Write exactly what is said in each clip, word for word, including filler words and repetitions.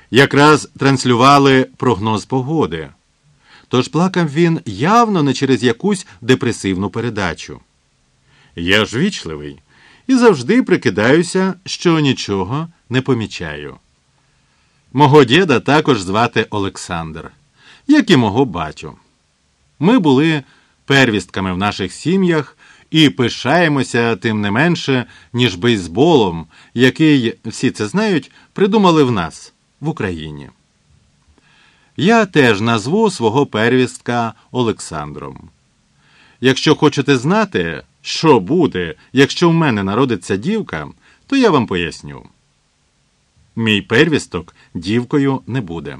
Якраз транслювали прогноз погоди. Тож плакав він явно не через якусь депресивну передачу. Я ж вічливий і завжди прикидаюся, що нічого не помічаю. Мого діда також звати Олександр, як і мого батю. Ми були первістками в наших сім'ях і пишаємося тим не менше, ніж бейсболом, який, всі це знають, придумали в нас, в Україні. Я теж назву свого первістка Олександром. Якщо хочете знати, що буде, якщо в мене народиться дівка, то я вам поясню. Мій первісток дівкою не буде.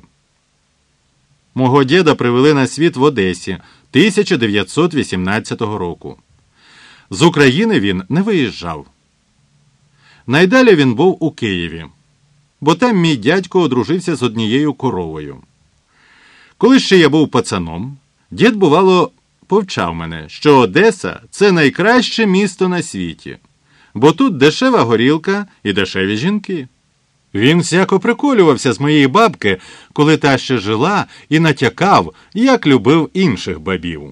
Мого діда привели на світ в Одесі тисяча дев'ятсот вісімнадцятого року. З України він не виїжджав. Найдалі він був у Києві, бо там мій дядько одружився з однією коровою. Коли ще я був пацаном, дід, бувало, повчав мене, що Одеса – це найкраще місто на світі, бо тут дешева горілка і дешеві жінки. Він всяко приколювався з моєї бабки, коли та ще жила, і натякав, як любив інших бабів.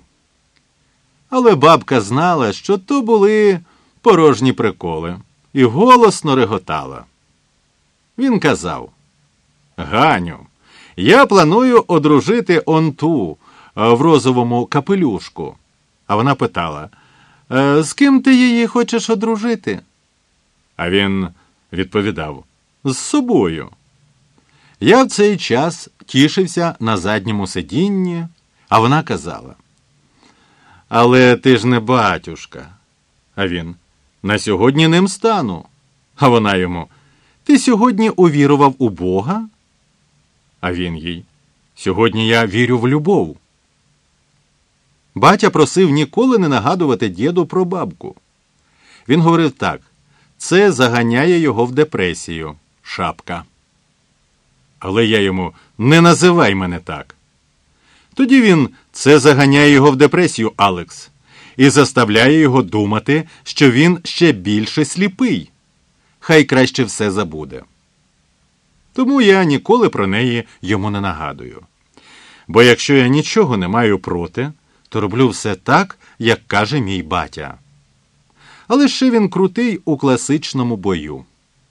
Але бабка знала, що то були порожні приколи, і голосно реготала. Він казав: «Ганю, я планую одружити он ту, в розовому капелюшку». А вона питала: «З ким ти її хочеш одружити?» А він відповідав: «З собою». Я в цей час тішився на задньому сидінні, а вона казала: «Але ти ж не батюшка». А він: «На сьогодні ним стану». А вона йому: «Ти сьогодні увірував у Бога?» А він їй: «Сьогодні я вірю в любов». Батя просив ніколи не нагадувати діду про бабку. Він говорив так: це заганяє його в депресію, шапка. Але я йому: «Не називай мене так». Тоді він: «Це заганяє його в депресію, Алекс, і заставляє його думати, що він ще більше сліпий. Хай краще все забуде». Тому я ніколи про неї йому не нагадую. Бо якщо я нічого не маю проти, то роблю все так, як каже мій батя. Але ще він крутий у класичному бою.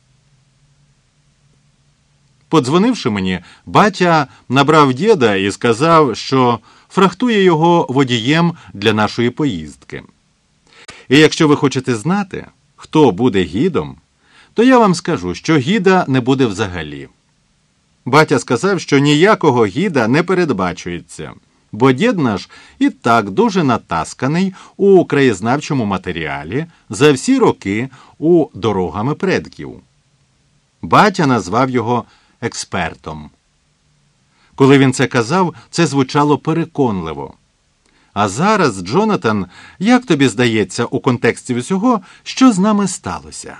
Подзвонивши мені, батя набрав діда і сказав, що фрахтує його водієм для нашої поїздки. І якщо ви хочете знати, хто буде гідом, то я вам скажу, що гіда не буде взагалі. Батя сказав, що ніякого гіда не передбачується, бо дід наш і так дуже натасканий у краєзнавчому матеріалі за всі роки у дорогами предків. Батя назвав його експертом. Коли він це казав, це звучало переконливо. А зараз, Джонатан, як тобі здається у контексті всього, що з нами сталося?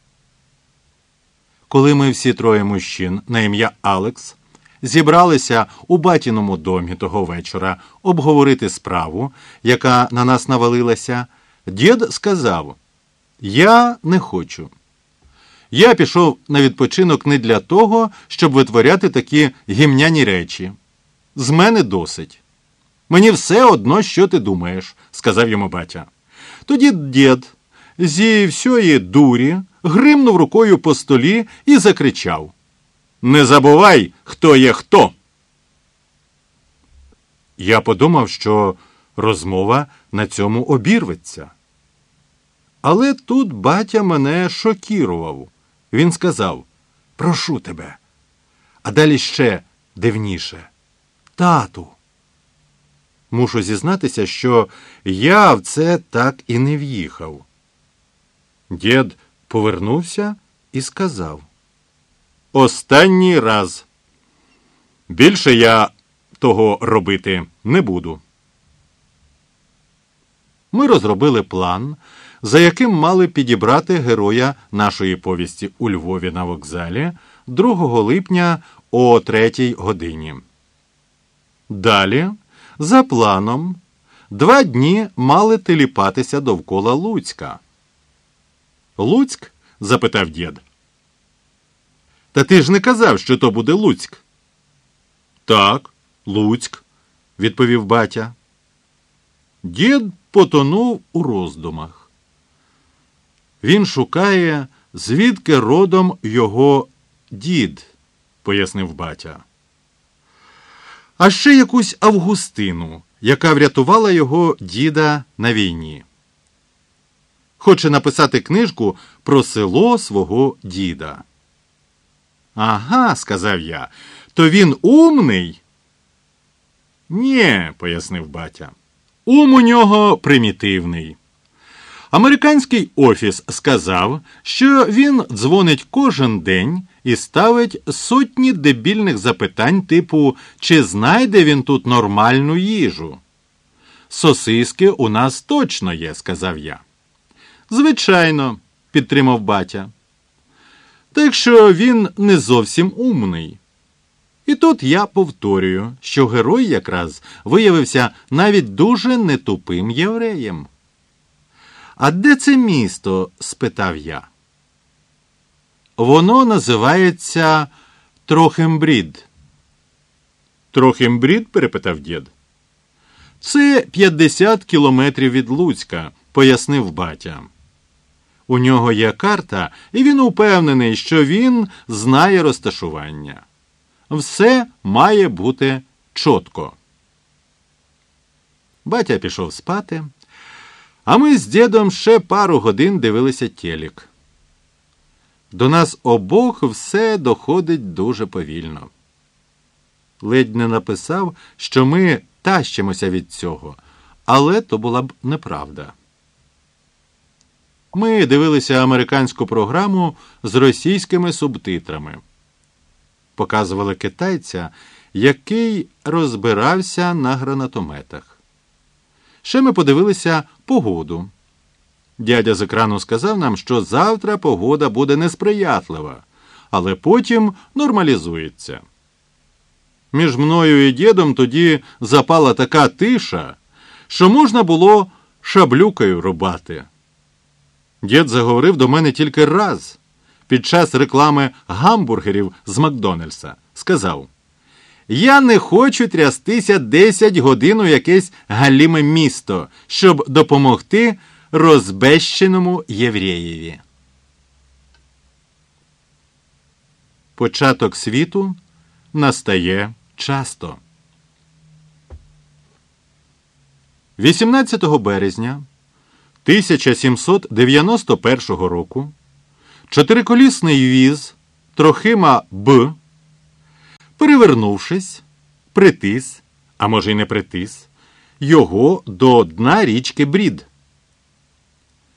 Коли ми всі троє мужчин на ім'я Алекс зібралися у батіному домі того вечора обговорити справу, яка на нас навалилася, дід сказав: «Я не хочу. Я пішов на відпочинок не для того, щоб витворяти такі гімняні речі. З мене досить». «Мені все одно, що ти думаєш», – сказав йому батя. Тоді дід зі всьої дурі гримнув рукою по столі і закричав: «Не забувай, хто є хто!» Я подумав, що розмова на цьому обірветься. Але тут батя мене шокірував. Він сказав: «Прошу тебе». А далі ще дивніше: «Тату». Мушу зізнатися, що я в це так і не в'їхав. Дід повернувся і сказав: «Останній раз. Більше я того робити не буду». Ми розробили план, за яким мали підібрати героя нашої повісті у Львові на вокзалі другого липня о третій годині. Далі, за планом, два дні мали теліпатися довкола Луцька. «Луцьк?» – запитав дід. Та ти ж не казав, що то буде Луцьк. Так, Луцьк, відповів батя. Дід потонув у роздумах. Він шукає, звідки родом його дід, пояснив батя. А ще якусь Августину, яка врятувала його діда на війні. Хоче написати книжку про село свого діда. Ага, сказав я, то він умний? Ні, пояснив батя. Ум у нього примітивний. Американський офіс сказав, що він дзвонить кожен день і ставить сотні дебільних запитань типу «Чи знайде він тут нормальну їжу?» «Сосиски у нас точно є», – сказав я. «Звичайно», – підтримав батя. Так що він не зовсім умний. І тут я повторюю, що герой якраз виявився навіть дуже нетупим євреєм. «А де це місто?» – спитав я. Воно називається Трохимбрід. Трохимбрід? – перепитав дід. Це п'ятдесят кілометрів від Луцька, пояснив батя. У нього є карта, і він упевнений, що він знає розташування. Все має бути чітко. Батя пішов спати, а ми з дідом ще пару годин дивилися телек. До нас обох все доходить дуже повільно. Ледь не написав, що ми тащимося від цього, але то була б неправда. Ми дивилися американську програму з російськими субтитрами. Показували китайця, який розбирався на гранатометах. Ще ми подивилися погоду. Дядя з екрану сказав нам, що завтра погода буде несприятлива, але потім нормалізується. Між мною і дідом тоді запала така тиша, що можна було шаблюкою рубати. Дід заговорив до мене тільки раз, під час реклами гамбургерів з Макдональдса. Сказав: «Я не хочу трястися десять годин у якесь галіме місто, щоб допомогти розбещеному євреєві». Початок світу настає часто. вісімнадцятого березня тисяча сімсот дев'яносто першого року чотириколісний віз Трохима Б, перевернувшись, притис, а може й не притис, його до дна річки Брід.